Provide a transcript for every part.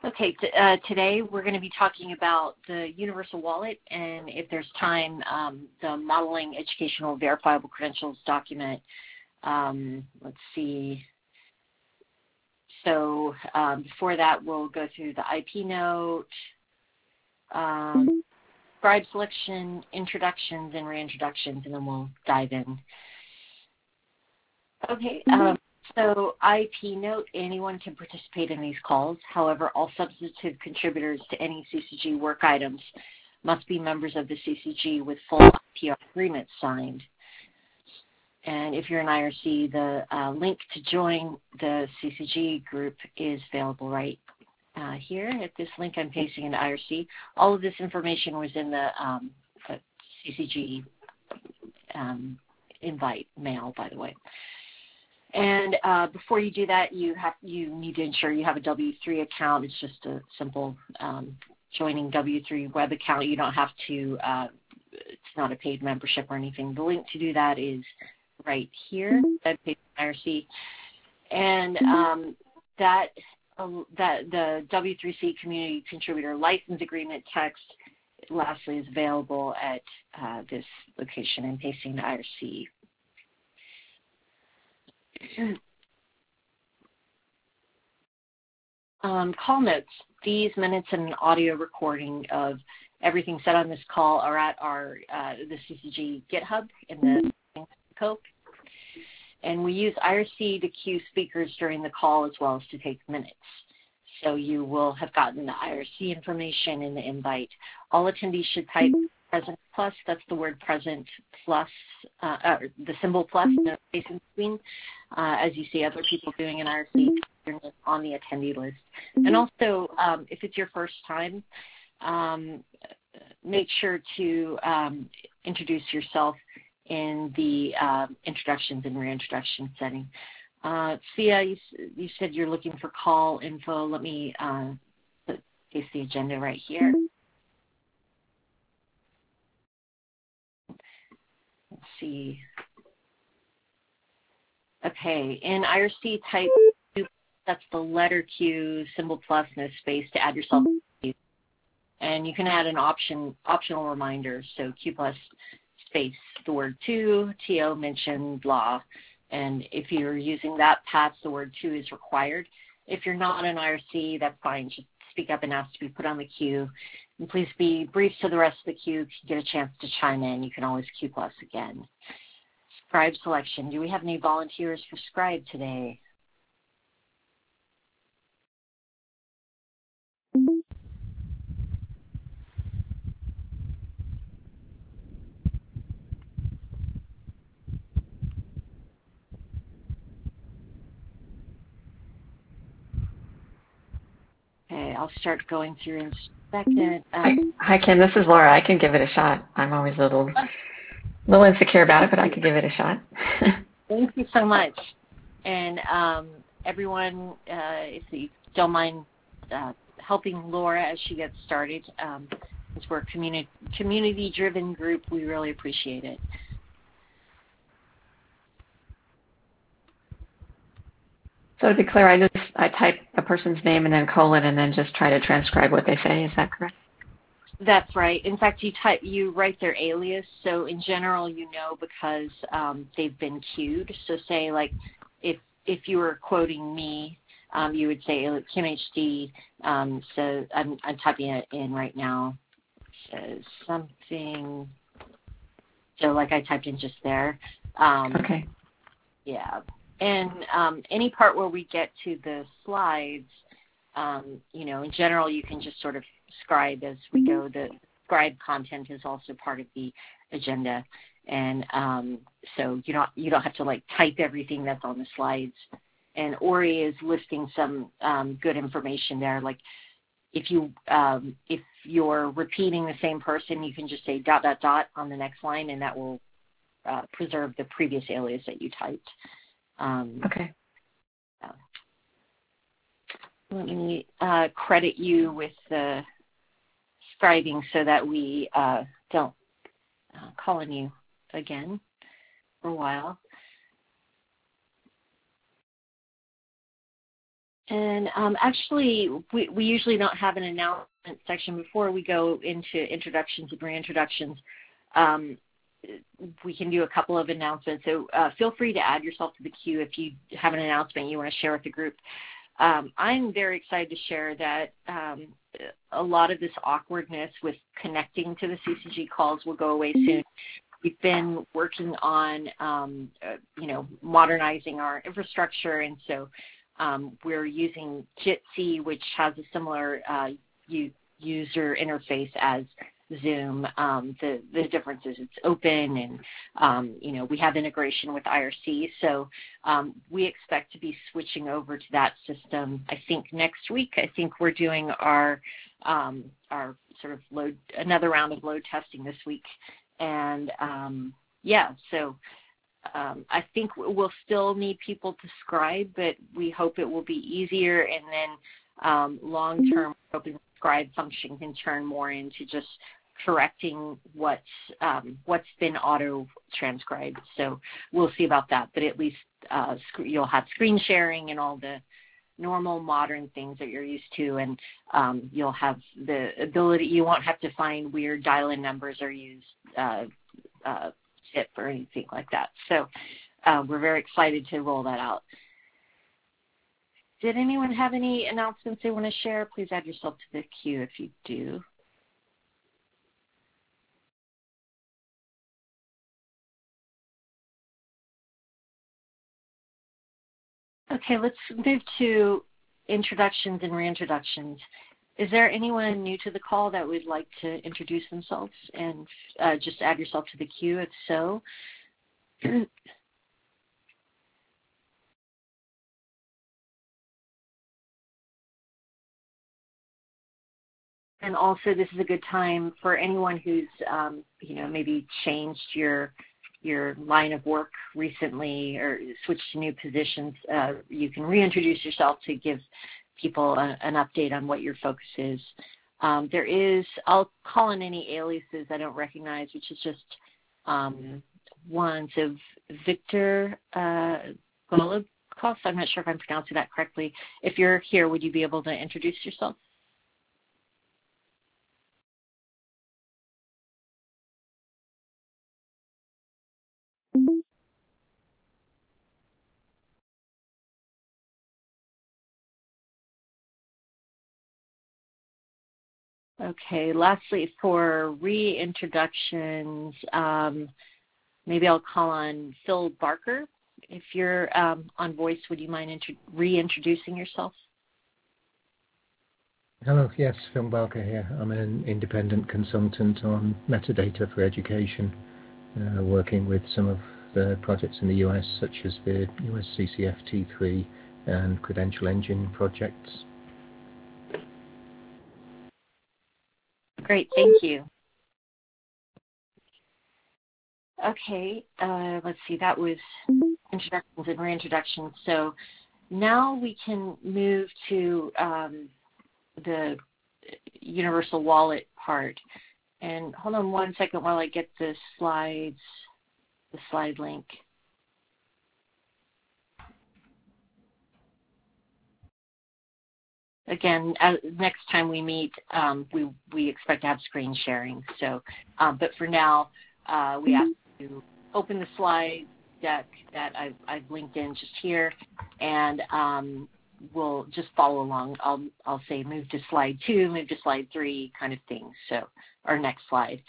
Okay, today we're going to be talking about the Universal Wallet, and if there's time, the Modeling Educational Verifiable Credentials document. Let's see. So before that, we'll go through the IP note, scribe selection, introductions, and reintroductions, and then we'll dive in. Okay. So IP note, anyone can participate in these calls. However, all substantive contributors to any CCG work items must be members of the CCG with full IPR agreements signed. And if you're an IRC, the link to join the CCG group is available right here at this link I'm pasting into IRC. All of this information was in the CCG invite mail, by the way. And before you do that, you need to ensure you have a W3 account. It's just a simple joining W3 web account. You don't have to, it's not a paid membership or anything. The link to do that is right here, IRC. And the W3C Community Contributor License Agreement text, lastly, is available at this location. I'm pasting to IRC. Call notes. These minutes and an audio recording of everything said on this call are at our the CCG GitHub in the scope. And we use IRC to queue speakers during the call as well as to take minutes. So you will have gotten the IRC information in the invite. All attendees should type present plus, that's the word present plus, the symbol plus in the space in between, as you see other people doing in IRC on the attendee list. And also, if it's your first time, make sure to introduce yourself in the introductions and reintroduction setting. Sia, you said you're looking for call info. Let me paste the agenda right here. Let's see. Okay, in IRC type, that's the letter Q, symbol plus, no space to add yourself to the queue. And you can add an optional reminder, so Q plus space, the word to, TO mentioned, blah. And if you're using that path, the word to is required. If you're not an IRC, that's fine. Just speak up and ask to be put on the queue. And please be brief so the rest of the queue can get a chance to chime in. You can always Q plus again. Scribe selection. Do we have any volunteers for Scribe today? Okay, I'll start going through in a second. Hi, Kim. This is Laura. I can give it a shot. I'm always a little insecure about it, but I could give it a shot. Thank you so much. And everyone, if you don't mind helping Laura as she gets started, since we're a community-driven group, we really appreciate it. So to be clear, I type a person's name and then colon and then just try to transcribe what they say. Is that correct? That's right. In fact, you write their alias. So in general, you know because they've been queued. So say like if you were quoting me, you would say Kim HD. So I'm typing it in right now. Says something. So like I typed in just there. Okay. Yeah. And any part where we get to the slides, in general, you can just sort of scribe as we go. The scribe content is also part of the agenda, and so you don't have to like type everything that's on the slides. And Ori is listing some good information there. Like if you're repeating the same person, you can just say ... on the next line, and that will preserve the previous alias that you typed. Okay. Let me credit you with the scribing so that we don't call on you again for a while. And actually, we usually don't have an announcement section before we go into introductions and reintroductions. We can do a couple of announcements. So feel free to add yourself to the queue if you have an announcement you want to share with the group. I'm very excited to share that a lot of this awkwardness with connecting to the CCG calls will go away soon. We've been working on, modernizing our infrastructure, and so we're using Jitsi, which has a similar user interface as Zoom. The difference is it's open, and we have integration with IRC. So we expect to be switching over to that system. I think next week. I think we're doing our sort of another round of load testing this week, and so. I think we'll still need people to scribe, but we hope it will be easier. And then long-term, hoping the scribe function can turn more into just correcting what's been auto-transcribed. So we'll see about that. But at least you'll have screen sharing and all the normal modern things that you're used to, and you'll have the ability. You won't have to find weird dial-in numbers or use tip or anything like that. So we're very excited to roll that out. Did anyone have any announcements they want to share? Please add yourself to the queue if you do. Okay, let's move to introductions and reintroductions. Is there anyone new to the call that would like to introduce themselves and just add yourself to the queue if so? And also, this is a good time for anyone who's, maybe changed your line of work recently or switched to new positions. You can reintroduce yourself to give people an update on what your focus is. I'll call in any aliases I don't recognize, which is just one. So Victor Golubkov, I'm not sure if I'm pronouncing that correctly. If you're here, would you be able to introduce yourself? Okay, lastly, for reintroductions, maybe I'll call on Phil Barker. If you're on voice, would you mind reintroducing yourself? Hello, yes, Phil Barker here. I'm an independent consultant on metadata for education, working with some of the projects in the US, such as the US CCF T3 and Credential Engine projects. Great, thank you. Okay, let's see, that was introductions and reintroductions. So now we can move to the Universal Wallet part. And hold on one second while I get the slide link. Again, next time we meet, we expect to have screen sharing. So, but for now, we ask you to open the slide deck that I've linked in just here, and we'll just follow along. I'll say move to slide 2, move to slide 3, kind of thing. So, our next slide.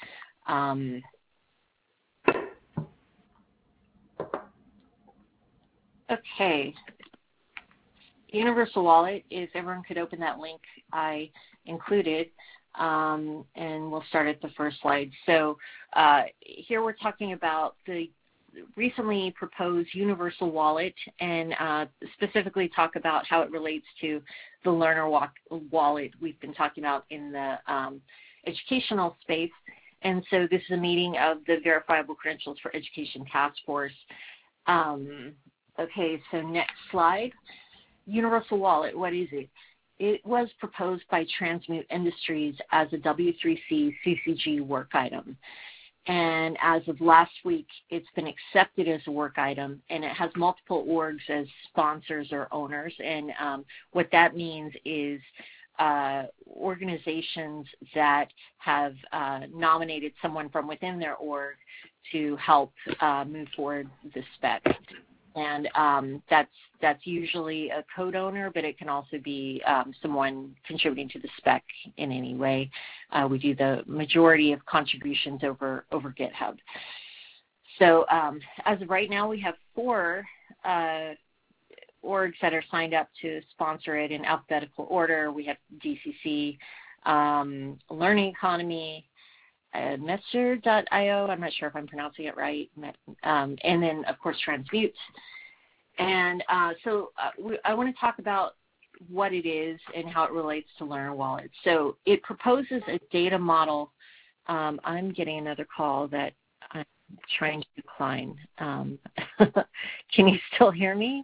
Okay. Universal Wallet, if everyone could open that link I included, and we'll start at the first slide. So here we're talking about the recently proposed Universal Wallet, and specifically talk about how it relates to the Learner Wallet we've been talking about in the educational space. And so this is a meeting of the Verifiable Credentials for Education Task Force. Okay, so next slide. Universal Wallet, what is it? It was proposed by Transmute Industries as a W3C CCG work item. And as of last week, it's been accepted as a work item, and it has multiple orgs as sponsors or owners. And what that means is organizations that have nominated someone from within their org to help move forward the spec. And that's usually a code owner, but it can also be someone contributing to the spec in any way. We do the majority of contributions over GitHub. So as of right now, we have 4 orgs that are signed up to sponsor it in alphabetical order. We have DCC, Learning Economy, Messer.io, I'm not sure if I'm pronouncing it right, and then, of course, Transmute. And so I want to talk about what it is and how it relates to LearnerWallet. So it proposes a data model. I'm getting another call that I'm trying to decline. Can you still hear me?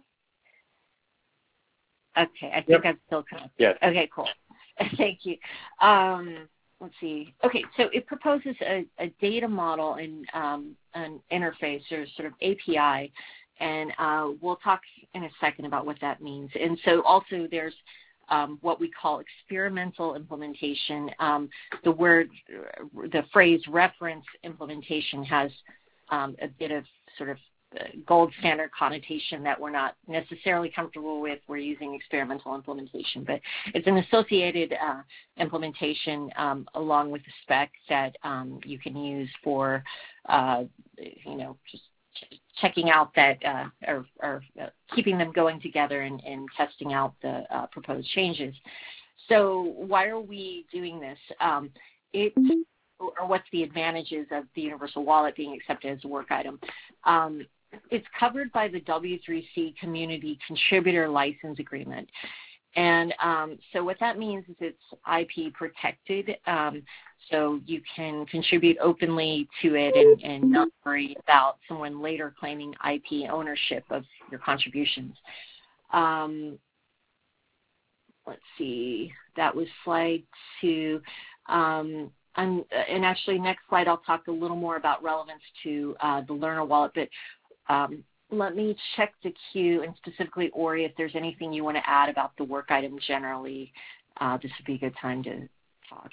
Okay, I think I'm still connected. Yes. Okay, cool. Thank you. Let's see. Okay, so it proposes a data model and an interface or sort of API, and we'll talk in a second about what that means. And so also there's what we call experimental implementation. The phrase reference implementation has a bit of sort of gold standard connotation that we're not necessarily comfortable with. We're using experimental implementation, but it's an associated implementation along with the spec that you can use for, just checking out that or keeping them going together and testing out the proposed changes. So why are we doing this? Or what's the advantages of the Universal Wallet being accepted as a work item? It's covered by the W3C Community Contributor License Agreement. And so what that means is it's IP protected, so you can contribute openly to it and not worry about someone later claiming IP ownership of your contributions. Let's see, that was slide 2. And actually, next slide, I'll talk a little more about relevance to the LearnerWallet, but let me check the queue, and specifically, Ori, if there's anything you want to add about the work item generally, this would be a good time to talk.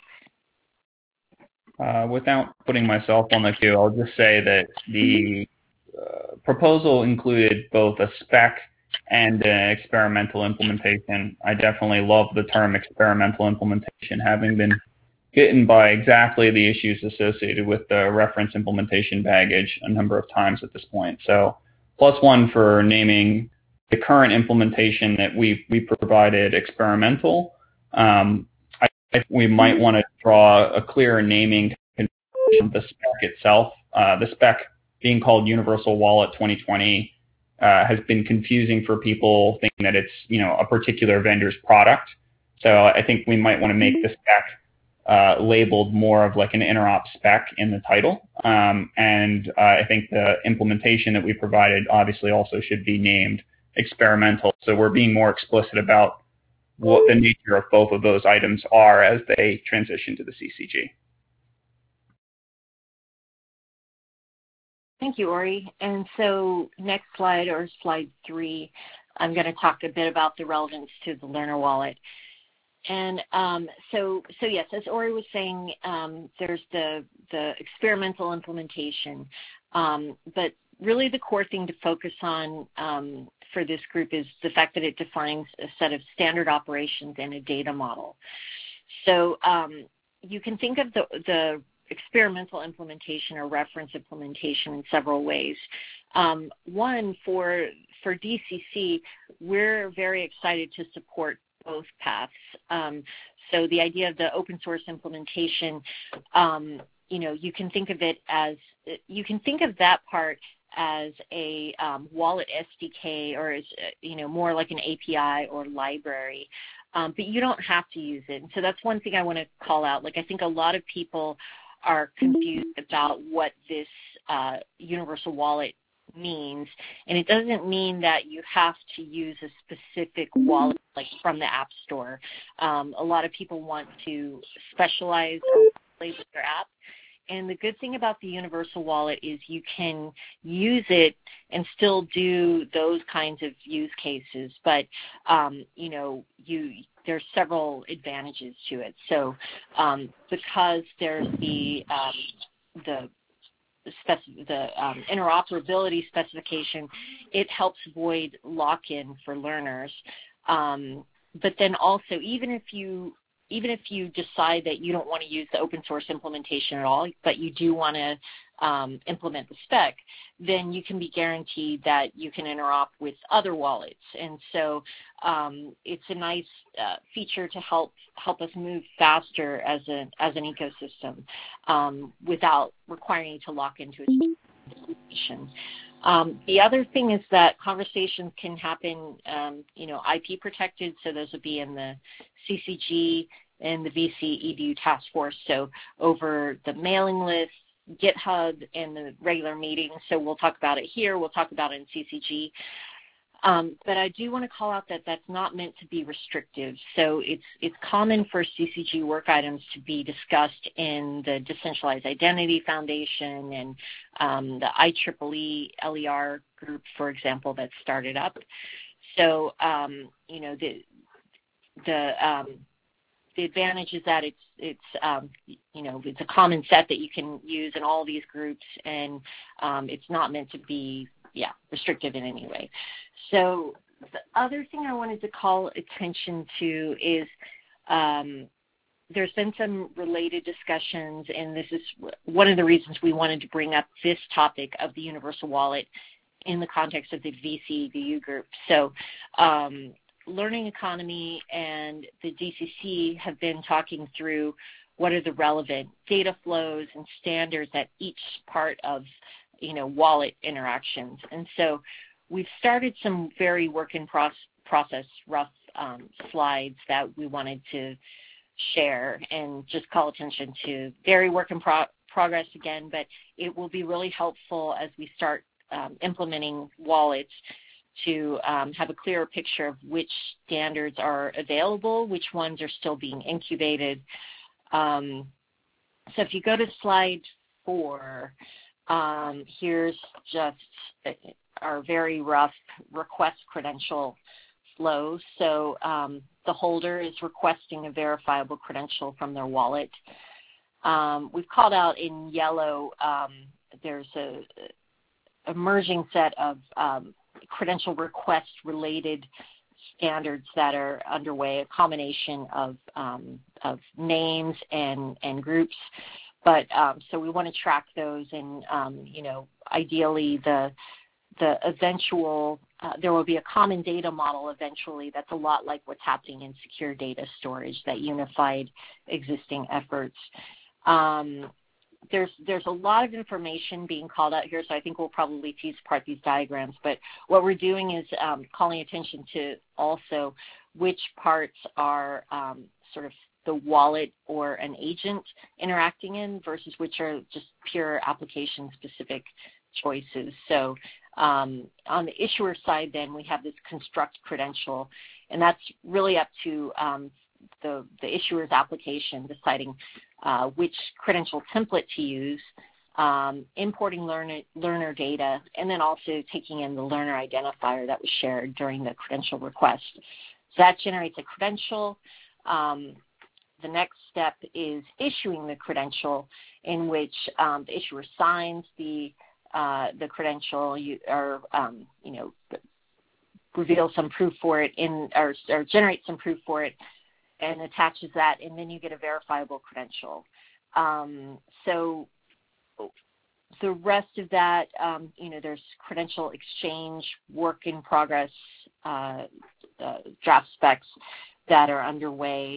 Without putting myself on the queue, I'll just say that the proposal included both a spec and an experimental implementation. I definitely love the term experimental implementation, having been bitten by exactly the issues associated with the reference implementation baggage a number of times at this point. So +1 for naming the current implementation that we provided experimental. I think we might want to draw a clearer naming convention of the spec itself. The spec being called Universal Wallet 2020 has been confusing for people thinking that it's a particular vendor's product. So I think we might want to make the spec labeled more of like an interop spec in the title. And I think the implementation that we provided obviously also should be named experimental. So we're being more explicit about what the nature of both of those items are as they transition to the CCG. Thank you, Ori. And so next slide, or slide 3, I'm going to talk a bit about the relevance to the LearnerWallet. And so yes, as Ori was saying, there's the experimental implementation, but really the core thing to focus on for this group is the fact that it defines a set of standard operations and a data model. So you can think of the experimental implementation or reference implementation in several ways. One, for DCC, we're very excited to support both paths. So the idea of the open source implementation, you can think of it as, you can think of that part as a wallet SDK, or as more like an API or library, but you don't have to use it. And so that's one thing I want to call out. Like, I think a lot of people are confused about what this Universal Wallet means, and it doesn't mean that you have to use a specific wallet like from the App Store. A lot of people want to specialize or play with their app, And the good thing about the Universal Wallet is you can use it and still do those kinds of use cases, but there's several advantages to it. So because there's the interoperability specification, it helps avoid lock-in for learners. But then also, even if you decide that you don't want to use the open source implementation at all, but you do want to implement the spec, then you can be guaranteed that you can interop with other wallets. And so it's a nice feature to help us move faster as an ecosystem without requiring you to lock into a implementation. The other thing is that conversations can happen, IP protected, so those would be in the CCG and the VC EDU task force, so over the mailing list, GitHub, and the regular meetings. So we'll talk about it here, we'll talk about it in CCG. But I do want to call out that that's not meant to be restrictive. So it's common for CCG work items to be discussed in the Decentralized Identity Foundation and the IEEE LER group, for example, that started up. So the advantage is that it's a common set that you can use in all these groups, and it's not meant to be restrictive in any way. So the other thing I wanted to call attention to is there's been some related discussions, and this is one of the reasons we wanted to bring up this topic of the Universal Wallet in the context of the VC-EDU group. So Learning Economy and the DCC have been talking through what are the relevant data flows and standards at each part of wallet interactions. And so we've started some very work in process rough slides that we wanted to share and just call attention to. Very work in progress again, but it will be really helpful as we start implementing wallets to have a clearer picture of which standards are available, which ones are still being incubated. So if you go to slide 4, here's just our very rough request credential flow. So the holder is requesting a verifiable credential from their wallet. We've called out in yellow, there's a emerging set of credential request related standards that are underway, a combination of names and groups. But so we want to track those, and ideally the eventual there will be a common data model eventually that's a lot like what's happening in secure data storage, that unified existing efforts. There's a lot of information being called out here, so I think we'll probably tease apart these diagrams. But what we're doing is calling attention to also which parts are sort of the wallet or an agent interacting in versus which are just pure application-specific choices. So on the issuer side, then, we have this construct credential, and that's really up to the issuer's application deciding which credential template to use, importing learner data, and then also taking in the learner identifier that was shared during the credential request. So that generates a credential. The next step is issuing the credential, in which the issuer signs the credential, reveal some proof for it or generate some proof for it, and attaches that, and then you get a verifiable credential. So the rest of that, there's credential exchange, work in progress, draft specs that are underway.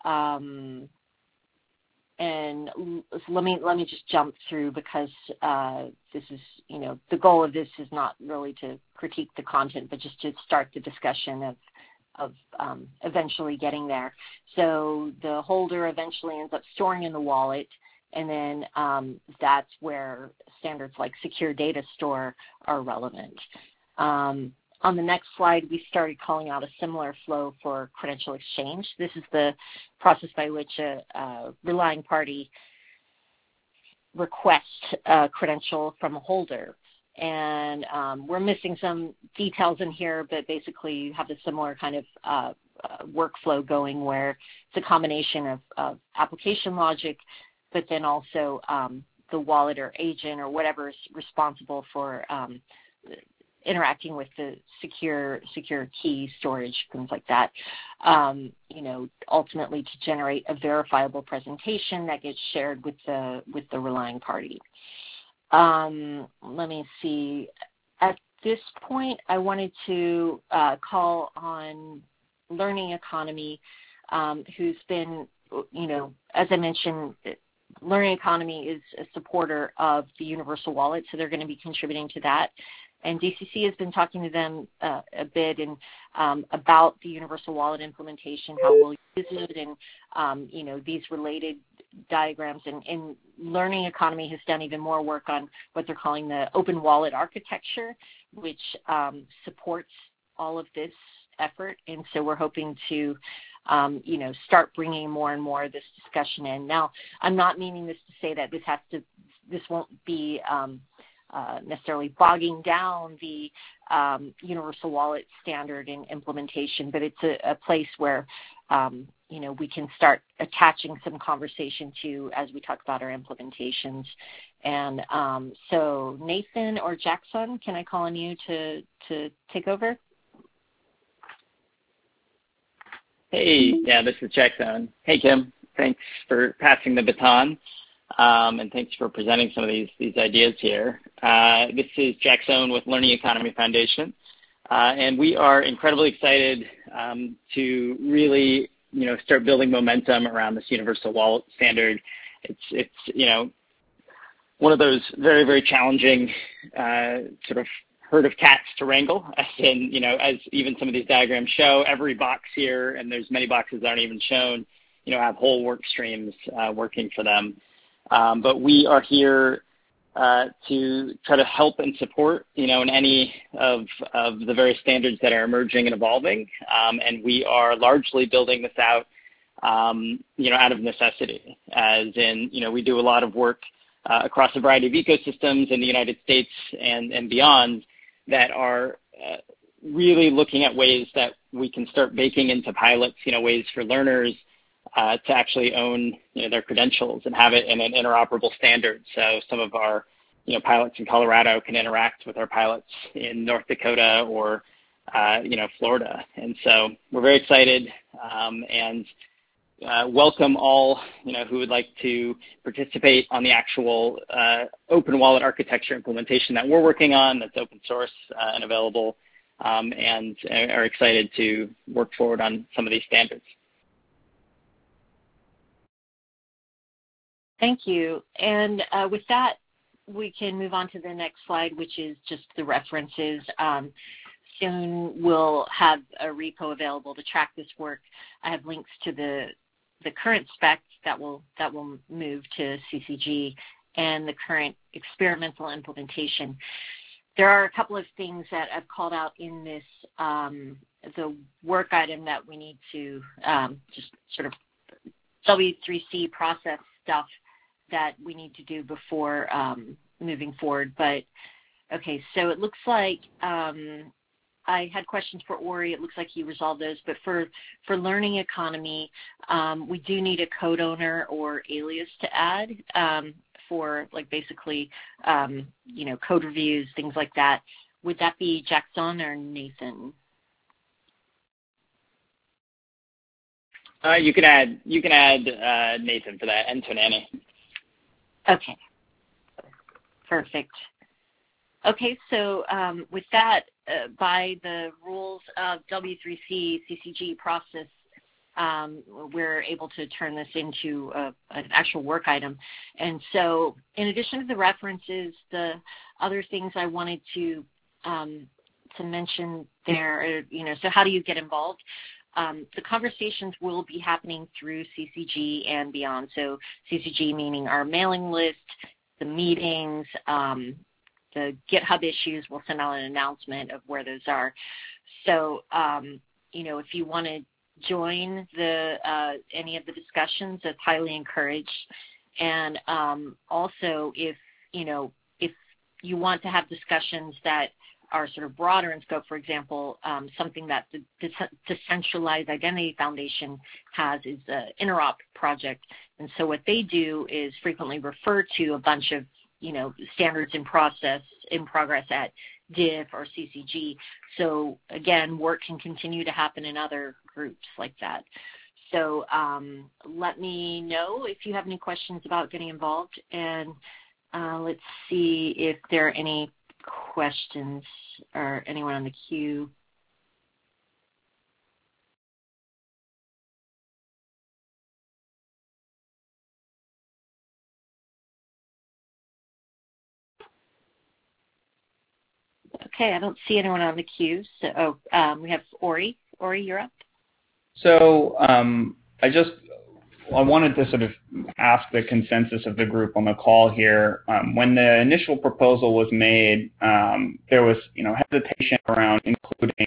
And let me just jump through, because this is, the goal of this is not really to critique the content, but just to start the discussion of eventually getting there. So the holder eventually ends up storing in the wallet, and then that's where standards like secure data store are relevant. On the next slide, we started calling out a similar flow for credential exchange. This is the process by which a relying party request a credential from a holder. And we're missing some details in here, but basically you have a similar kind of workflow going where it's a combination of application logic, but then also the wallet or agent or whatever is responsible for interacting with the secure key storage, things like that, ultimately to generate a verifiable presentation that gets shared with the relying party. Let me see. At this point, I wanted to call on Learning Economy, who's been, as I mentioned, Learning Economy is a supporter of the Universal Wallet, so they're going to be contributing to that. And DCC has been talking to them a bit about the Universal Wallet implementation, how we'll use it, and these related diagrams. And Learning Economy has done even more work on what they're calling the Open Wallet architecture, which supports all of this effort. And so we're hoping to start bringing more and more of this discussion in. Now, I'm not meaning this to say that this won't be necessarily bogging down the Universal Wallet standard and implementation, but it's a place where we can start attaching some conversation to as we talk about our implementations. And so Nathan or Jackson, can I call on you to take over? Hey, yeah, this is Jackson. Hey, Kim. Thanks for passing the baton, and thanks for presenting some of these ideas here. This is Jackson with Learning Economy Foundation, and we are incredibly excited to really, start building momentum around this Universal Wallet standard. It's one of those very, very challenging sort of herd of cats to wrangle, as in, as even some of these diagrams show, every box here, and there's many boxes that aren't even shown, have whole work streams working for them. But we are here to try to help and support, in any of the various standards that are emerging and evolving. And we are largely building this out, out of necessity, as in, we do a lot of work across a variety of ecosystems in the United States and beyond that are really looking at ways that we can start baking into pilots, ways for learners to actually own, their credentials and have it in an interoperable standard. So some of our, pilots in Colorado can interact with our pilots in North Dakota or, Florida. And so we're very excited and welcome all, who would like to participate on the actual open wallet architecture implementation that we're working on, that's open source and available, and are excited to work forward on some of these standards. Thank you. And with that, we can move on to the next slide, which is just the references. Soon we'll have a repo available to track this work. I have links to the current spec that will move to CCG and the current experimental implementation. There are a couple of things that I've called out in this, the work item that we need to just sort of W3C process stuff that we need to do before moving forward. But okay, so it looks like I had questions for Ori. It looks like he resolved those. But for Learning Economy, we do need a code owner or alias to add for basically code reviews, things like that. Would that be Jackson or Nathan? You can add Nathan for that, and Tonani. Okay. Perfect. Okay, so with that, by the rules of W3C CCG process, we're able to turn this into an actual work item. And so in addition to the references, the other things I wanted to mention there, so how do you get involved? The conversations will be happening through CCG and beyond. So CCG meaning our mailing list, the meetings, the GitHub issues. We'll send out an announcement of where those are. So, if you want to join any of the discussions, that's highly encouraged. And also, if you want to have discussions that are sort of broader in scope, for example, something that the Decentralized Identity Foundation has is the Interop project. And so what they do is frequently refer to a bunch of, standards in progress at DIF or CCG. So again, work can continue to happen in other groups like that. So let me know if you have any questions about getting involved, and let's see if there are any questions or anyone on the queue. Okay, I don't see anyone on the queue. So we have Ori. Ori, you're up. So I wanted to sort of ask the consensus of the group on the call here. When the initial proposal was made, there was, hesitation around including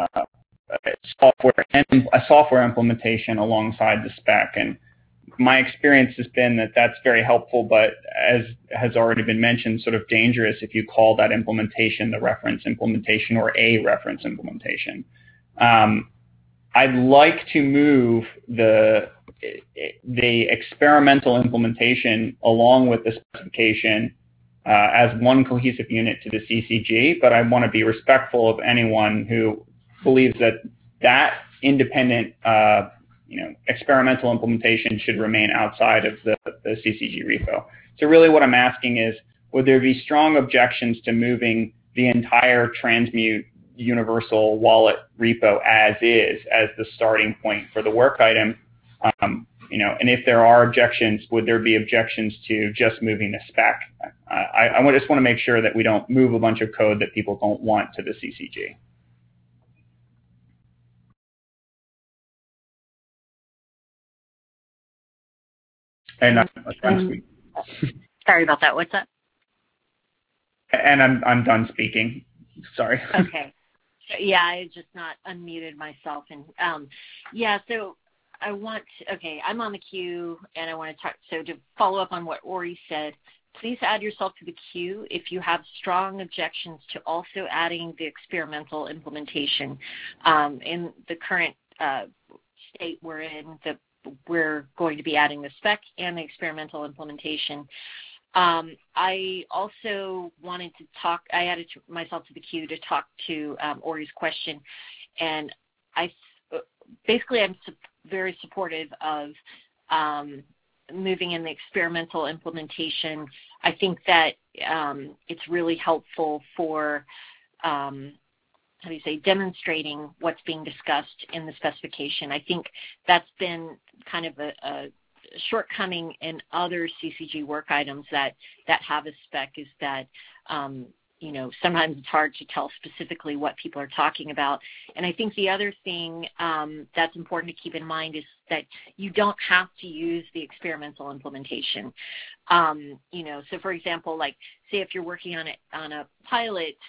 a software implementation alongside the spec. And my experience has been that that's very helpful, but as has already been mentioned, sort of dangerous if you call that implementation the reference implementation or a reference implementation. I'd like to move the experimental implementation along with the specification as one cohesive unit to the CCG, but I want to be respectful of anyone who believes that independent experimental implementation should remain outside of the CCG repo. So really what I'm asking is, would there be strong objections to moving the entire Transmute universal wallet repo as is, as the starting point for the work item? And if there are objections, would there be objections to just moving the spec? I just want to make sure that we don't move a bunch of code that people don't want to the CCG. And I'm sorry about that. What's that? And I'm done speaking. Sorry. Okay. Yeah, I just not unmuted myself. And so I'm on the queue, and I want to talk. So to follow up on what Ori said, please add yourself to the queue if you have strong objections to also adding the experimental implementation. In the current state we're in, we're going to be adding the spec and the experimental implementation. I also wanted to talk, I added myself to the queue to talk to Ori's question, and I'm very supportive of moving in the experimental implementation. I think that it's really helpful for demonstrating what's being discussed in the specification. I think that's been kind of a shortcoming in other CCG work items that have a spec, is that sometimes it's hard to tell specifically what people are talking about. And I think the other thing that's important to keep in mind is that you don't have to use the experimental implementation. So for example, like say if you're working on a pilot,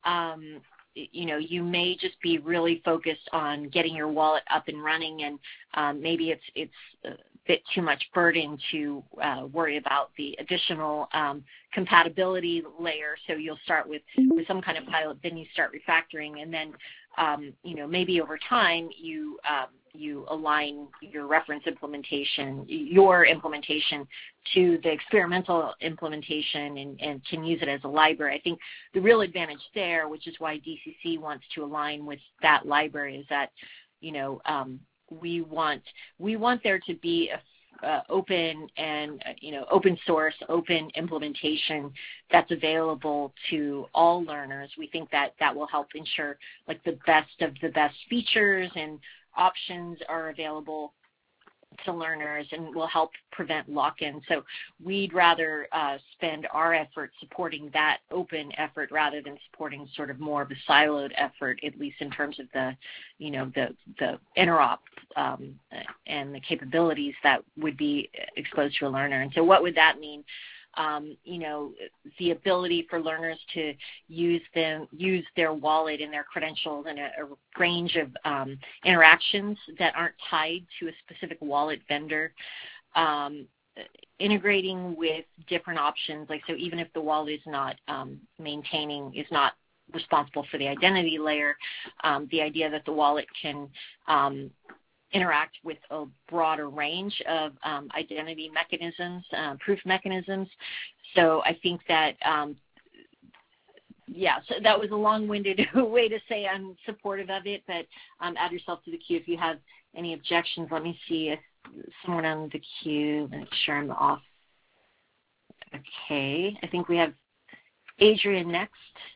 you may just be really focused on getting your wallet up and running, and maybe it's a bit too much burden to worry about the additional compatibility layer. So you'll start with some kind of pilot, then you start refactoring, and then maybe over time you align your reference implementation, your implementation, to the experimental implementation and can use it as a library. I think the real advantage there, which is why DCC wants to align with that library, is that we want there to be a open and open source, open implementation that's available to all learners. We think that will help ensure like the best of the best features and options are available to learners and will help prevent lock-in. So we'd rather spend our effort supporting that open effort rather than supporting sort of more of a siloed effort, at least in terms of the interop and the capabilities that would be exposed to a learner. And so what would that mean? The ability for learners to use their wallet and their credentials in a range of interactions that aren't tied to a specific wallet vendor. integrating with different options. Like, so even if the wallet is not responsible for the identity layer, the idea that the wallet can interact with a broader range of identity mechanisms, proof mechanisms. So I think that, so that was a long-winded way to say I'm supportive of it, but add yourself to the queue if you have any objections. Let me see if someone on the queue, make sure I'm off. Okay, I think we have Adrian next.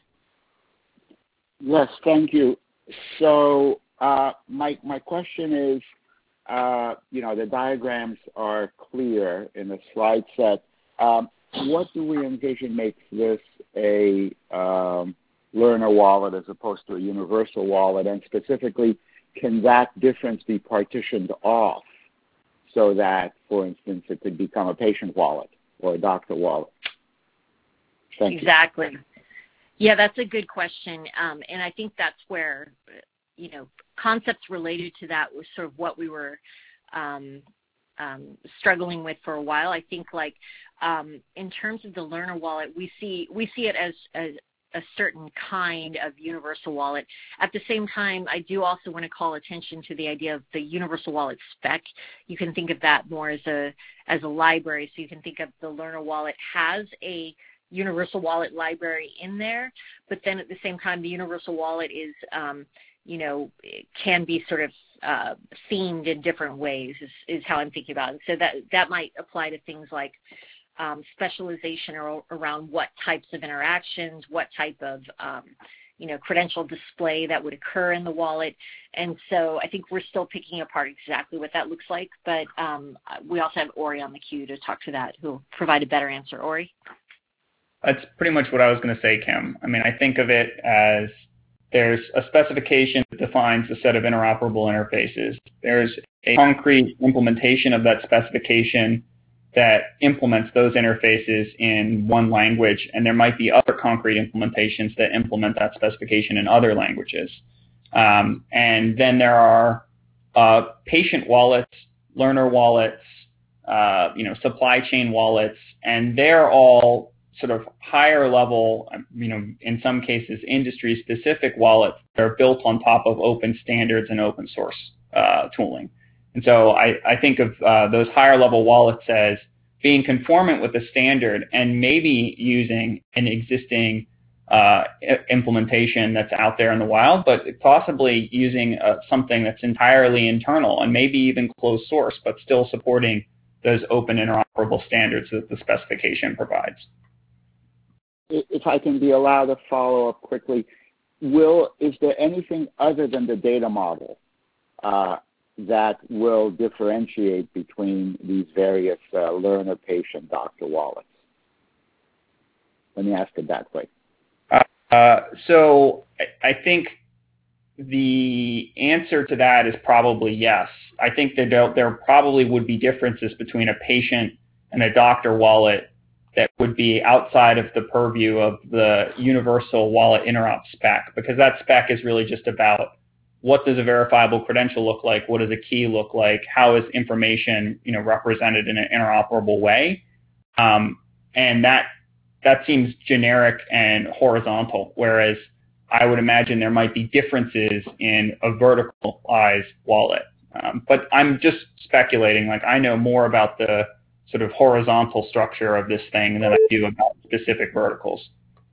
Yes, thank you. So my question is, the diagrams are clear in the slide set. What do we envision makes this a learner wallet as opposed to a universal wallet? And specifically, can that difference be partitioned off so that, for instance, it could become a patient wallet or a doctor wallet? Thank you. Exactly. Yeah, that's a good question. And I think that's where, concepts related to that was sort of what we were struggling with for a while. I think in terms of the learner wallet, we see it as a certain kind of universal wallet. At the same time, I do also want to call attention to the idea of the universal wallet spec. You can think of that more as a library. So you can think of the learner wallet has a universal wallet library in there, but then at the same time, the universal wallet is, it can be sort of themed in different ways is how I'm thinking about it. So that might apply to things like specialization around what types of interactions, what type of credential display that would occur in the wallet. And so I think we're still picking apart exactly what that looks like, but we also have Ori on the queue to talk to that, who will provide a better answer. Ori? That's pretty much what I was going to say, Kim. I mean, I think of it as there's a specification that defines a set of interoperable interfaces. There's a concrete implementation of that specification that implements those interfaces in one language, and there might be other concrete implementations that implement that specification in other languages. And then there are patient wallets, learner wallets, supply chain wallets, and they're all sort of higher level, in some cases, industry-specific wallets that are built on top of open standards and open source tooling. And so I think of those higher level wallets as being conformant with the standard and maybe using an existing implementation that's out there in the wild, but possibly using something that's entirely internal and maybe even closed source, but still supporting those open interoperable standards that the specification provides. If I can be allowed to follow up quickly, is there anything other than the data model that will differentiate between these various learner, patient, doctor wallets? Let me ask it that way. So I think the answer to that is probably yes. I think that there probably would be differences between a patient and a doctor wallet that would be outside of the purview of the universal wallet interop spec, because that spec is really just about what does a verifiable credential look like, what does a key look like, how is information represented in an interoperable way, and that seems generic and horizontal, whereas I would imagine there might be differences in a verticalized wallet. But I'm just speculating. I know more about the sort of horizontal structure of this thing than I do about specific verticals.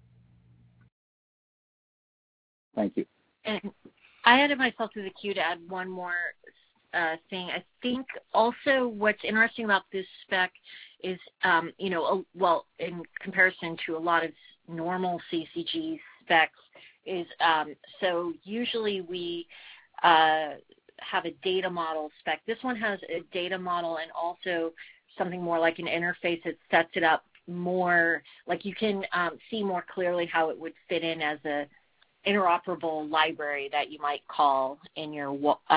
Thank you. And I added myself to the queue to add one more thing. I think also what's interesting about this spec is, in comparison to a lot of normal CCG specs, is so usually we have a data model spec. This one has a data model and also something more like an interface that sets it up more, like you can see more clearly how it would fit in as a interoperable library that you might call in your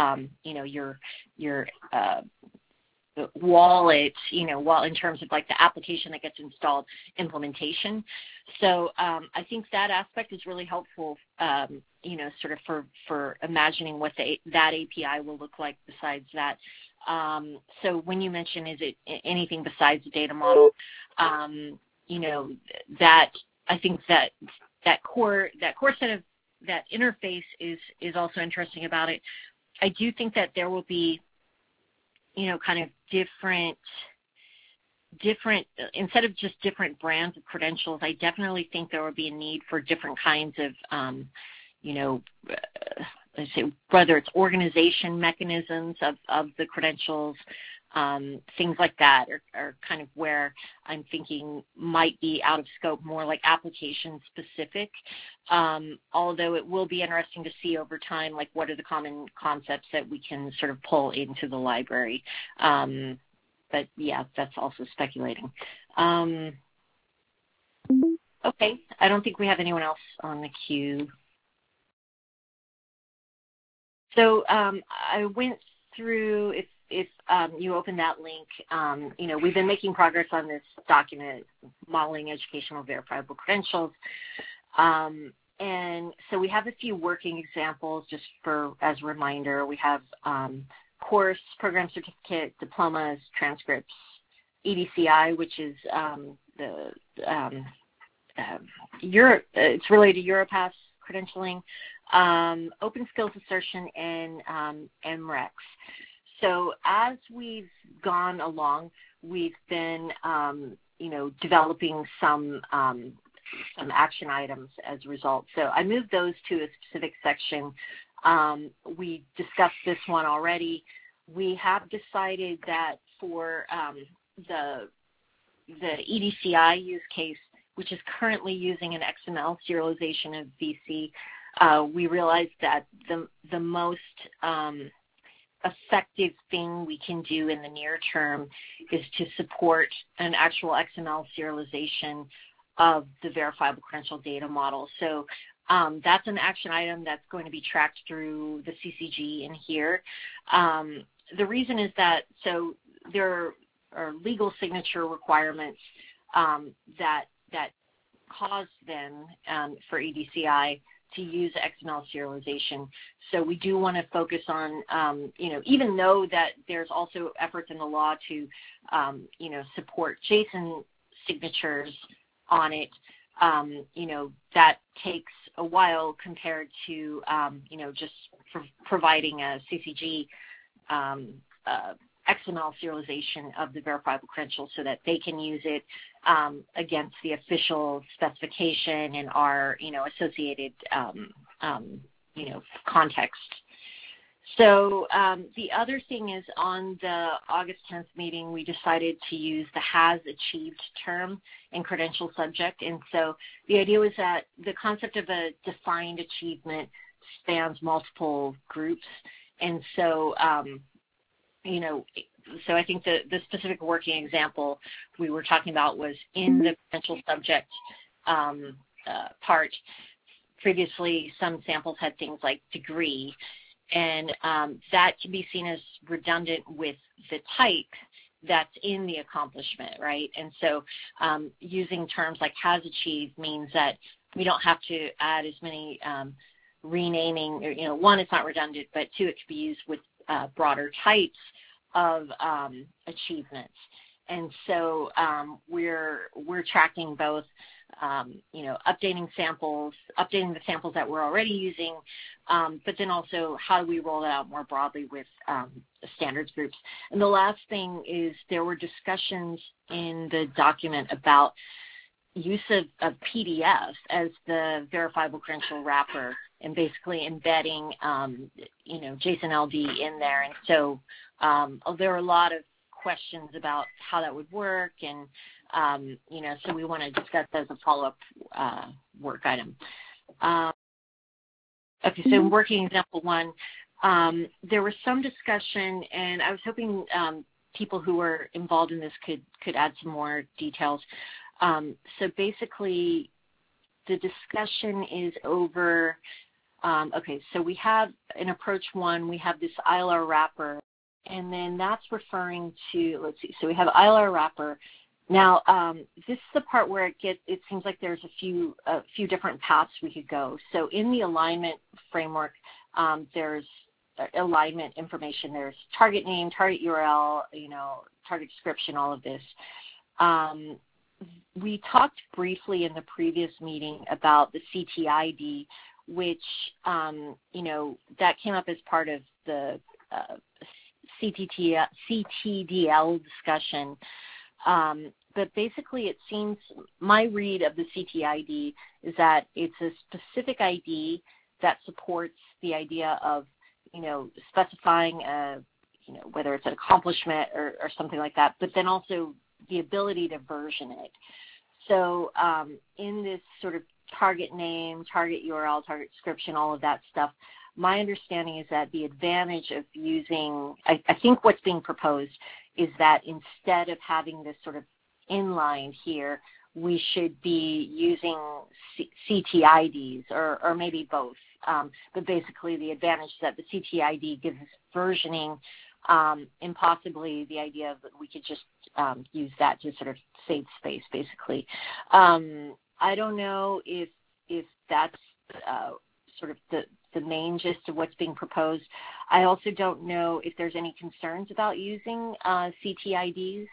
wallet, while in terms of like the application that gets installed implementation. So I think that aspect is really helpful, sort of for imagining what that API will look like. Besides that, So when you mention, is it anything besides the data model, that I think that core set of that interface is also interesting about it. I do think that there will be, kind of different, instead of just different brands of credentials, I definitely think there will be a need for different kinds of, let's say, whether it's organization mechanisms of the credentials, things like that are kind of where I'm thinking might be out of scope, more like application specific. Although it will be interesting to see over time, like what are the common concepts that we can sort of pull into the library. But yeah, that's also speculating. Okay, I don't think we have anyone else on the queue. So I went through, if you open that link, we've been making progress on this document, modeling educational verifiable credentials. And so we have a few working examples just as a reminder. We have course, program certificate, diplomas, transcripts, EDCI, which is it's related to Europass credentialing, open skills assertion, and MREX. So as we've gone along, we've been, developing some action items as a result. So I moved those to a specific section. We discussed this one already. We have decided that for the EDCI use case, which is currently using an XML serialization of VC, we realized that the most effective thing we can do in the near term is to support an actual XML serialization of the verifiable credential data model. So that's an action item that's going to be tracked through the CCG in here. The reason is that, so there are legal signature requirements that cause then for EDCI to use XML serialization. So we do want to focus on, even though that there's also efforts in the law to, support JSON signatures on it, that takes a while compared to, just providing a CCG XML serialization of the verifiable credentials so that they can use it against the official specification and our, associated, context. So the other thing is, on the August 10th meeting, we decided to use the has achieved term in credential subject. And so the idea was that the concept of a defined achievement spans multiple groups. And so, so I think the specific working example we were talking about was in the credential subject part. Previously, some samples had things like degree, and that can be seen as redundant with the type that's in the accomplishment, right? And so using terms like has achieved means that we don't have to add as many renaming, or, one, it's not redundant, but two, it could be used with broader types of achievements. And so we're tracking both, updating the samples that we're already using, but then also how do we roll it out more broadly with standards groups. And the last thing is, there were discussions in the document about use of PDF as the verifiable credential wrapper, and basically embedding, JSON LD in there. And so there are a lot of questions about how that would work, and so we want to discuss that as a follow-up work item. Okay, so working example one, there was some discussion, and I was hoping people who were involved in this could add some more details. So basically, the discussion is over. Okay, so we have in approach one, we have this ILR wrapper, and then that's referring to, let's see, so we have ILR wrapper. Now, this is the part where it seems like there's a few different paths we could go. So in the alignment framework, there's alignment information. There's target name, target URL, target description, all of this. We talked briefly in the previous meeting about the CTID, which, that came up as part of the CTDL discussion. But basically it seems, my read of the CTID is that it's a specific ID that supports the idea of, specifying whether it's an accomplishment or something like that, but then also the ability to version it. So in this sort of target name, target URL, target description, all of that stuff, my understanding is that the advantage of using, I think what's being proposed is that instead of having this sort of inline here, we should be using CTIDs or maybe both. But basically the advantage is that the CTID gives us versioning, and possibly the idea that we could just use that to sort of save space, basically. I don't know if that's sort of the main gist of what's being proposed. I also don't know if there's any concerns about using CTIDs.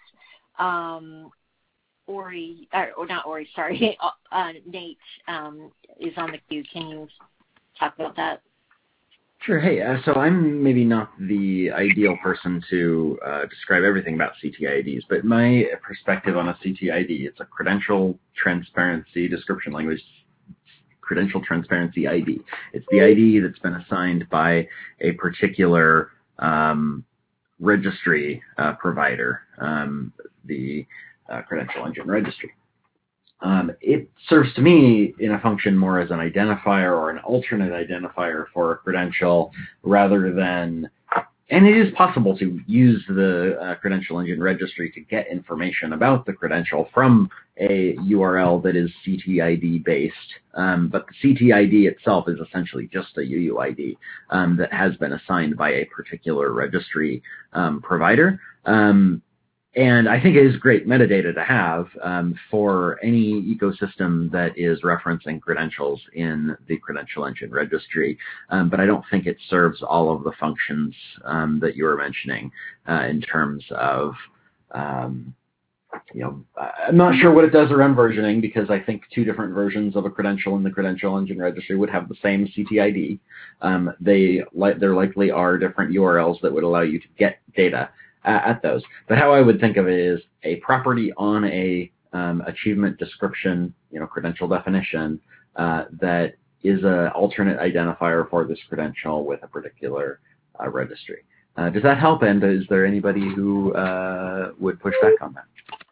Nate is on the queue. Can you talk about that? Sure. Hey, so I'm maybe not the ideal person to describe everything about CTIDs, but my perspective on a CTID, it's a credential transparency description language, credential transparency ID. It's the ID that's been assigned by a particular registry provider, the Credential Engine Registry. It serves to me in a function more as an identifier or an alternate identifier for a credential rather than, and it is possible to use the Credential Engine Registry to get information about the credential from a URL that is CTID based, but the CTID itself is essentially just a UUID that has been assigned by a particular registry provider. And I think it is great metadata to have for any ecosystem that is referencing credentials in the Credential Engine Registry, but I don't think it serves all of the functions that you were mentioning in terms of, I'm not sure what it does around versioning, because I think two different versions of a credential in the Credential Engine Registry would have the same CTID. There likely are different URLs that would allow you to get data at those. But how I would think of it is a property on a achievement description, credential definition that is an alternate identifier for this credential with a particular registry. Does that help? And is there anybody who would push back on that?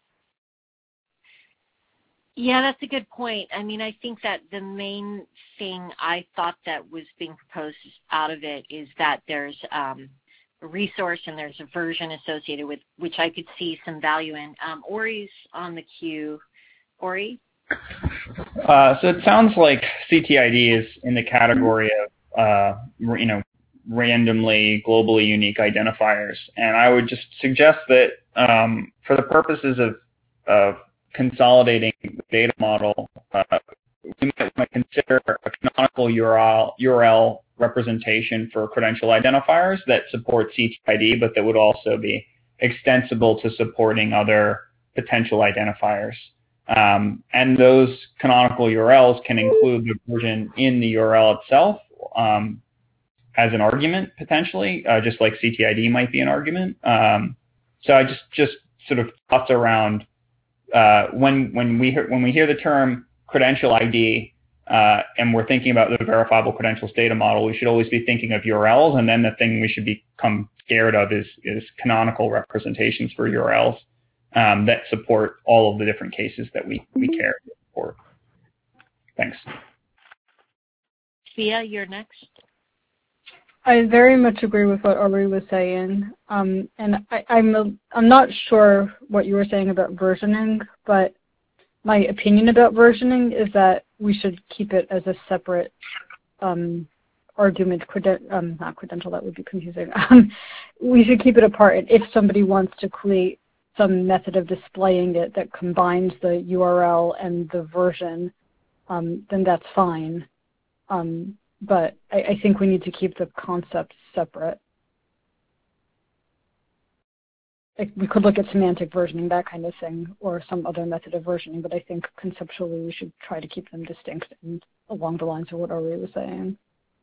Yeah, that's a good point. I mean, I think that the main thing I thought that was being proposed out of it is that there's a resource and there's a version associated with which I could see some value in. Ori's on the queue. Ori? So it sounds like CTID is in the category of, randomly globally unique identifiers. And I would just suggest that for the purposes of consolidating the data model, we might consider a canonical URL representation for credential identifiers that support CTID, but that would also be extensible to supporting other potential identifiers. And those canonical URLs can include the version in the URL itself as an argument, potentially, just like CTID might be an argument. So I just sort of thoughts around when we hear the term credential ID, and we're thinking about the verifiable credentials data model, we should always be thinking of URLs, and then the thing we should become scared of is canonical representations for URLs that support all of the different cases that we care for. Thanks. Thea, you're next. I very much agree with what Ori was saying, and I'm not sure what you were saying about versioning, but my opinion about versioning is that we should keep it as a separate argument, not credential, that would be confusing. We should keep it apart. If somebody wants to create some method of displaying it that combines the URL and the version, then that's fine. but I think we need to keep the concepts separate. Like we could look at semantic versioning, that kind of thing, or some other method of versioning, but I think conceptually we should try to keep them distinct and along the lines of what Ari was saying.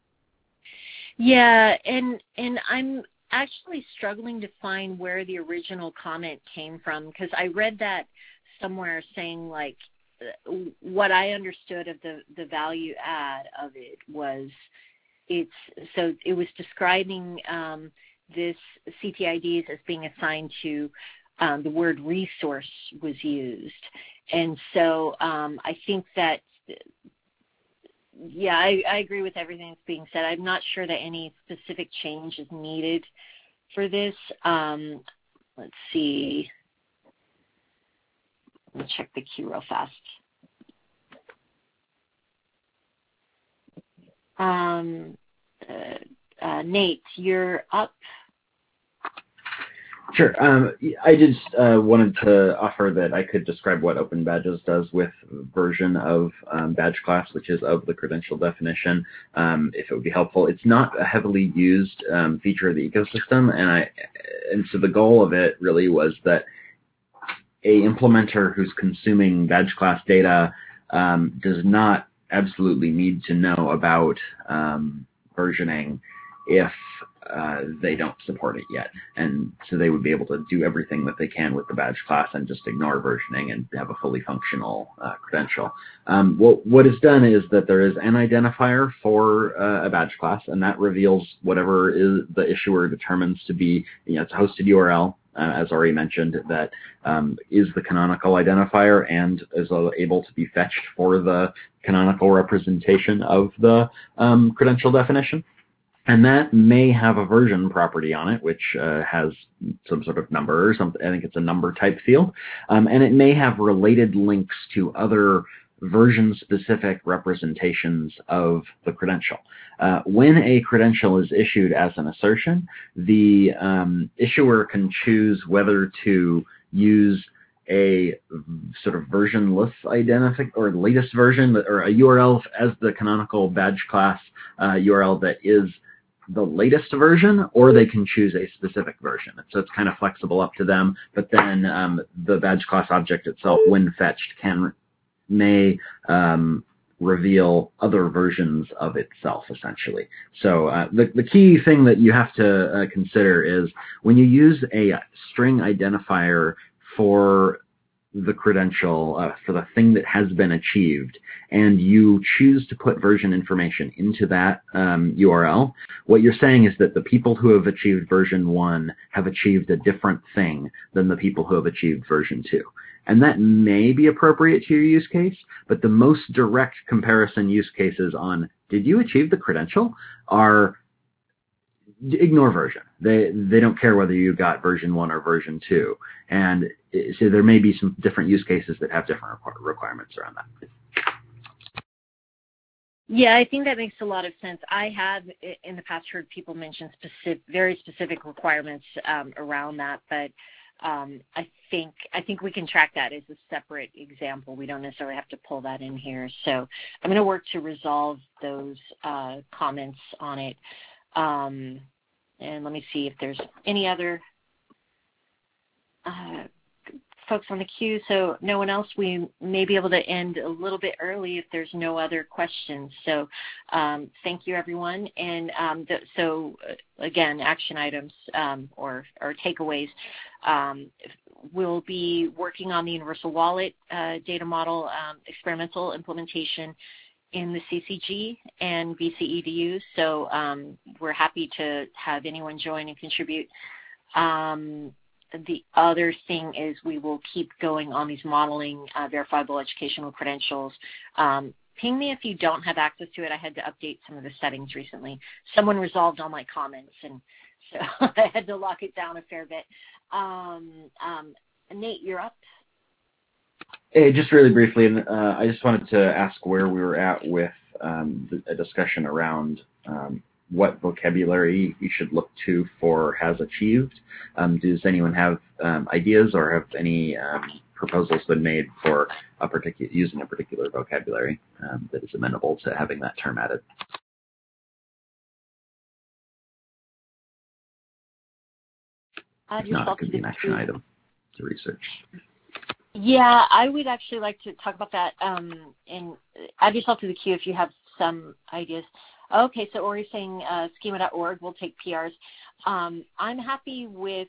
Yeah, and I'm actually struggling to find where the original comment came from, because I read that somewhere saying, like, what I understood of the value add of it was it was describing this CTIDs as being assigned to the word resource was used. And so I think that, yeah, I agree with everything that's being said. I'm not sure that any specific change is needed for this. Let's see. Let me check the queue real fast. Nate, you're up. Sure. I just wanted to offer that I could describe what Open Badges does with version of badge class, which is of the credential definition, if it would be helpful. It's not a heavily used feature of the ecosystem, and so the goal of it really was that a implementer who's consuming badge class data does not absolutely need to know about versioning if they don't support it yet. And so they would be able to do everything that they can with the badge class and just ignore versioning and have a fully functional credential. What is done is that there is an identifier for a badge class, and that reveals whatever is the issuer determines to be, it's a hosted URL, as already mentioned, that is the canonical identifier and is able to be fetched for the canonical representation of the credential definition. And that may have a version property on it, which has some sort of number or something. I think it's a number type field. And it may have related links to other version-specific representations of the credential. When a credential is issued as an assertion, the issuer can choose whether to use a sort of versionless identifier or latest version or a URL as the canonical badge class URL that is the latest version, or they can choose a specific version. So it's kind of flexible up to them, but then the badge class object itself, when fetched, may reveal other versions of itself, essentially. So the key thing that you have to consider is when you use a string identifier for the credential, for the thing that has been achieved, and you choose to put version information into that URL, what you're saying is that the people who have achieved version 1 have achieved a different thing than the people who have achieved version 2. And that may be appropriate to your use case, but the most direct comparison use cases on did you achieve the credential are ignore version. They don't care whether you got version 1 or version 2. And so there may be some different use cases that have different requirements around that. Yeah, I think that makes a lot of sense. I have in the past heard people mention very specific requirements around that, but I think we can track that as a separate example. We don't necessarily have to pull that in here. So I'm going to work to resolve those comments on it. And let me see if there's any other folks on the queue. So no one else. We may be able to end a little bit early if there's no other questions. So thank you, everyone. And so again, action items or takeaways. We'll be working on the Universal Wallet data model experimental implementation in the CCG and VCEDU. So we're happy to have anyone join and contribute. The other thing is we will keep going on these modeling verifiable educational credentials. Ping me if you don't have access to it. I had to update some of the settings recently. Someone resolved all my comments, and so I had to lock it down a fair bit. Nate, you're up. Hey, just really briefly, I just wanted to ask where we were at with a discussion around what vocabulary you should look to for has achieved. Does anyone have ideas or have any proposals been made for using a particular vocabulary that is amenable to having that term added? If not, it could be an action item to research. Yeah, I would actually like to talk about that and add yourself to the queue if you have some ideas. Okay, so Ori's saying schema.org will take PRs. I'm happy with,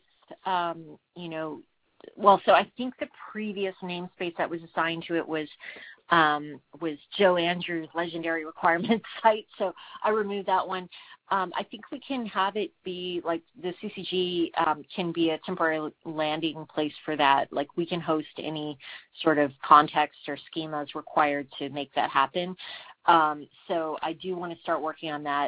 so I think the previous namespace that was assigned to it was Joe Andrews' Legendary Requirements site, so I removed that one. I think we can have it be like the CCG can be a temporary landing place for that. Like we can host any sort of context or schemas required to make that happen. So I do want to start working on that,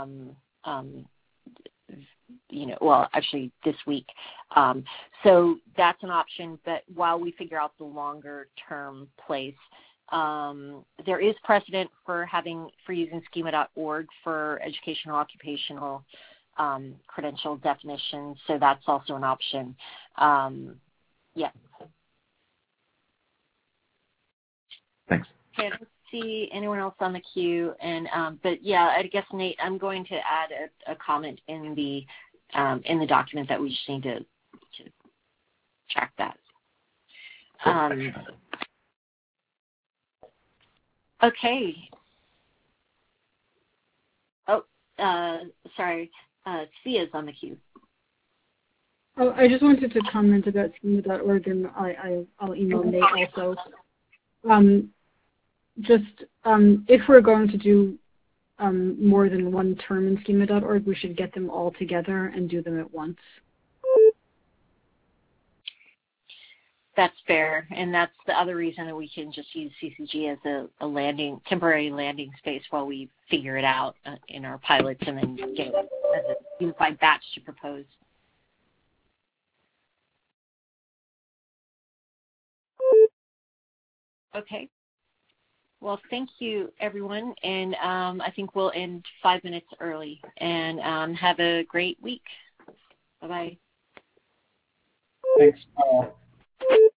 actually this week. So that's an option, but while we figure out the longer term place, there is precedent for using schema.org for educational occupational credential definitions, so that's also an option. Yeah. Thanks. Okay, I don't see anyone else on the queue, and but yeah, I guess Nate, I'm going to add a comment in the document that we just need to track that. Okay. Oh, sorry. Sia's on the queue. Oh, I just wanted to comment about schema.org, and I'll email Nate also. If we're going to do more than one term in schema.org, we should get them all together and do them at once. That's fair, and that's the other reason that we can just use CCG as a temporary landing space while we figure it out in our pilots, and then get it as a unified batch to propose. Okay. Well, thank you, everyone, and I think we'll end 5 minutes early. And have a great week. Bye-bye. Thanks.